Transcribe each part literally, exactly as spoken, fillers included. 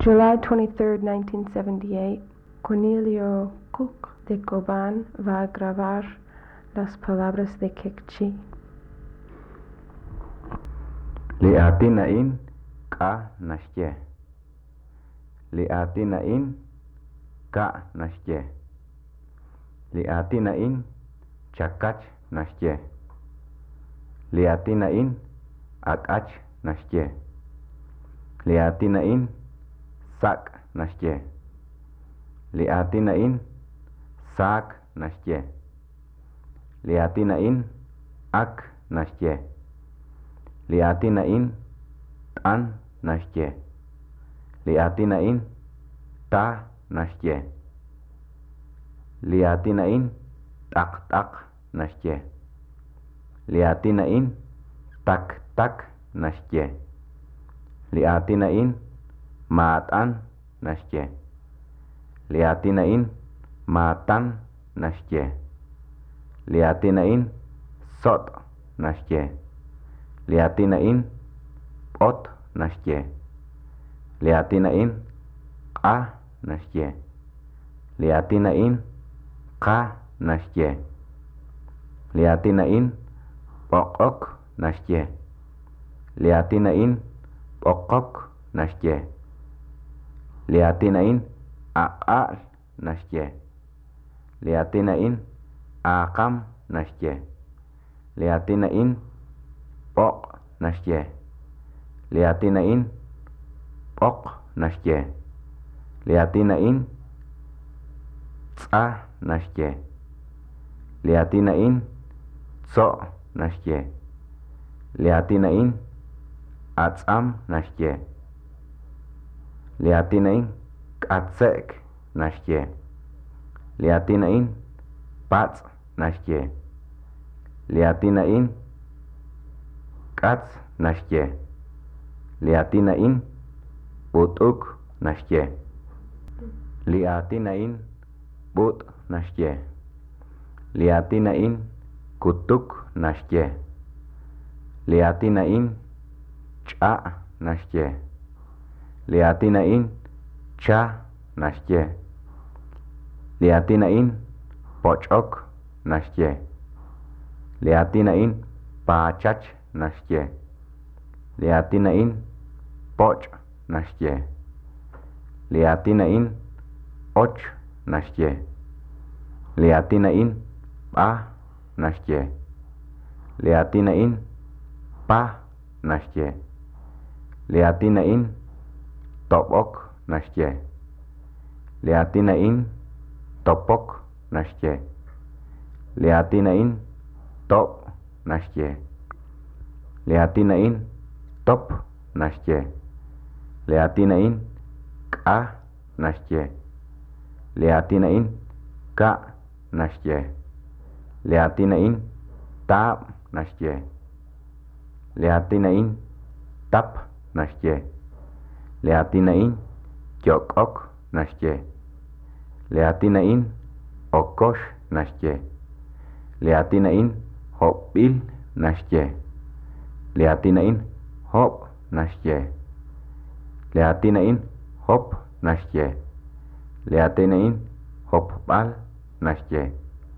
July twenty-third, nineteen seventy-eight, Cornelio Cook de Coban va a grabar las palabras de Kekchi. Li'atinain ka nashye. Li'atinain ka nashye. Li'atinain chakach nashye. Li'atinain akach nashye. Li'atinain sak nashye. Li'atinain sak nashye. Li'atinain ak nashye. Li'atinain tan nashye. Li'atinain ta nashye. Li'atinain tak tak nashye. Li'atinain tak tak nashye. Li'atinain matan nashye. Li'atinain matan nashye. Li'atinain sot nashye. Li'atinain pot nashye. Li'atinain qa nashye. Li'atinain qa nashye. Li'atinain pokok nashye. Li'atinain pokok nashye. Li'atinain aqal nashye. Li'atinain aqam nashye. Li'atinain pok nashye. Li'atinain pok nashye. Li'atinain tsa nashye. Li'atinain tso nashye. Li'atinain atsam nashye. Li'atinain katsek nashye. Li'atinain pats nashye. Li'atinain kats nashye. Li'atinain butuk nashye. Li'atinain but nashye. Li'atinain kutuk nashye. Li'atinain cha nashye. Li'atinain cha nashye. Li'atinain pochok nashye. Li'atinain pachach nashye. Li'atinain poch nashye. Li'atinain och nashye. Li'atinain pa nashye. Li'atinain pa nashye. Li'atinain topok nashye. Li'atinain topok nashye. Li'atinain top nashye. Li'atinain top nashye. Li'atinain ka nashye. Li'atinain ka nashye. Li'atinain tap nashye. Li'atinain tap nashye. Li'atinain jokok nashye. Li'atinain okosh nashye. Li'atinain hopil nashye. Li'atinain hop nashye. Li'atinain hop nashye. Li'atinain hopbal nashye.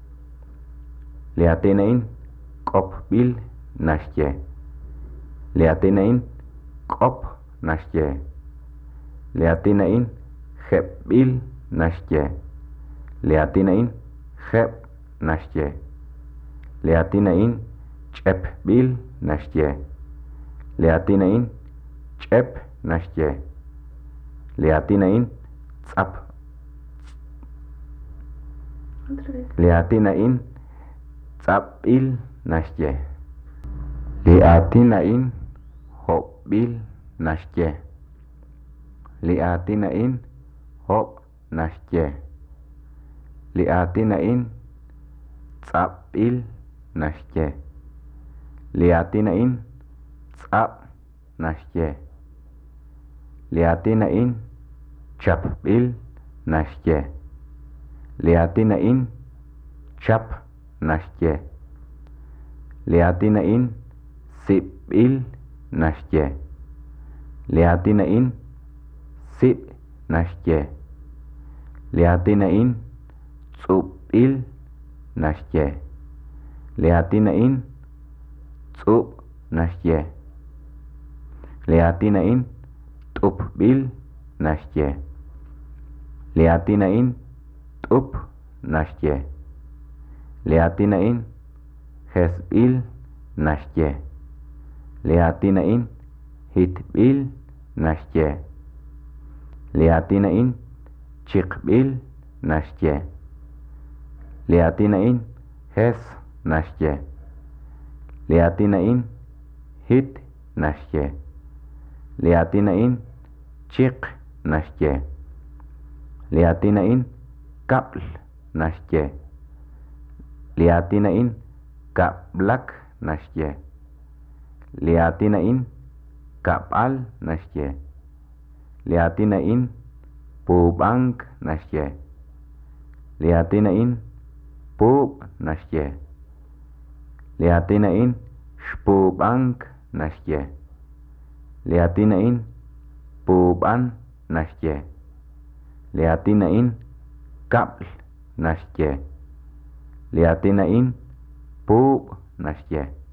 Li'atinain kopbil nashye. Li'atinain kop nashye. Li'atinain khepbil nashye. Li'atinain khep nashye. Li'atinain chepbil nashye. Li'atinain chep nashye. Li'atinain tsap. Li'atinain tsapil nashye. Li'atinain hopbil nashye. Li'atinain hop nashye. Li'atinain tsapil nashye. Li'atinain tsap nashye. Li'atinain chapbil nashye. Li'atinain chap nashye. Li'atinain sipbil nashye. Li'atinain sip nashye. Liatina in tsubil nashye. Liatina in tsub nashye. Liatina in tupbil nashye. Liatina in tup nashye. Liatina in hesbil nashye. Liatina in hitbil nashye. Liatina in chikbil nashye. Liatina in hes nashye. Liatina in hit nashye. Liatina in chik nashye. Liatina in kapl nashye. Liatina in kaplak nashye. Liatina in kapal nashye. Liatina in pubang nashye. Liatina in pub nashye. Liatina in shpubang nashye. Liatina in puban nashye. Liatina in kapl nashye. Liatina in pub nashye.